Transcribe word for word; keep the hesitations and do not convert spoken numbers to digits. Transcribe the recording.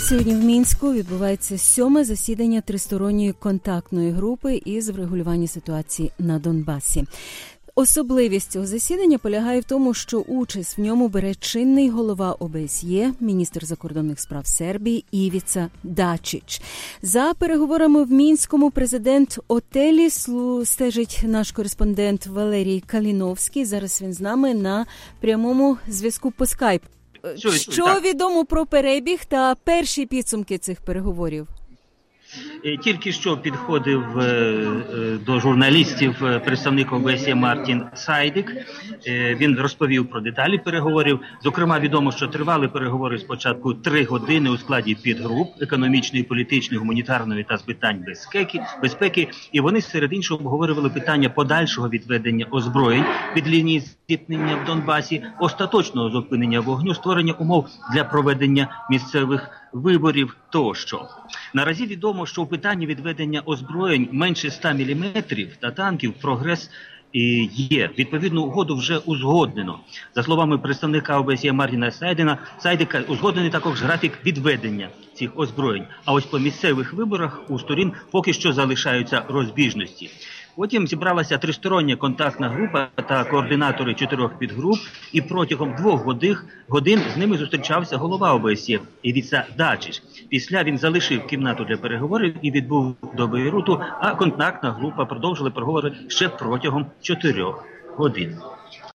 Сьогодні в Мінську відбувається сьоме засідання тристоронньої контактної групи із врегулювання ситуації на Донбасі. Особливість цього засідання полягає в тому, що участь в ньому бере чинний голова О Б С Є, міністр закордонних справ Сербії Івіца Дачич. За переговорами в Мінському президент Отелі стежить наш кореспондент Валерій Каліновський. Зараз він з нами на прямому зв'язку по скайпу. Що, що відомо про перебіг та перші підсумки цих переговорів? Тільки що підходив до журналістів представник О Б С Є Мартін Сайдик. Він розповів про деталі переговорів. Зокрема, відомо, що тривали переговори спочатку три години у складі підгруп економічної, політичної, гуманітарної та з питань безпеки, безпеки. І вони серед іншого обговорювали питання подальшого відведення озброєнь від лінії зіткнення в Донбасі, остаточного зупинення вогню, створення умов для проведення місцевих виборів тощо. Наразі відомо, що у питанні відведення озброєнь менше ста міліметрів та танків прогрес є. Відповідну угоду вже узгоднено. За словами представника О Б С Є Мартіна Сайдена, Сайдика, узгоднений також графік відведення цих озброєнь. А ось по місцевих виборах у сторін поки що залишаються розбіжності. Потім зібралася тристороння контактна група та координатори чотирьох підгруп, і протягом двох годин з ними зустрічався голова О Б С Є Івіца Дачич. Після він залишив кімнату для переговорів і відбув до Бейруту, а контактна група продовжила переговори ще протягом чотирьох годин.